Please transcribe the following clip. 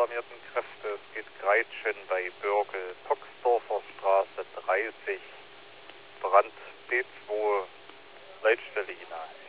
alarmierten Kräfte. Es geht Greitschen bei Bürgel, Toxdorfer Straße 30, Brand B2, Leitstelle hinein.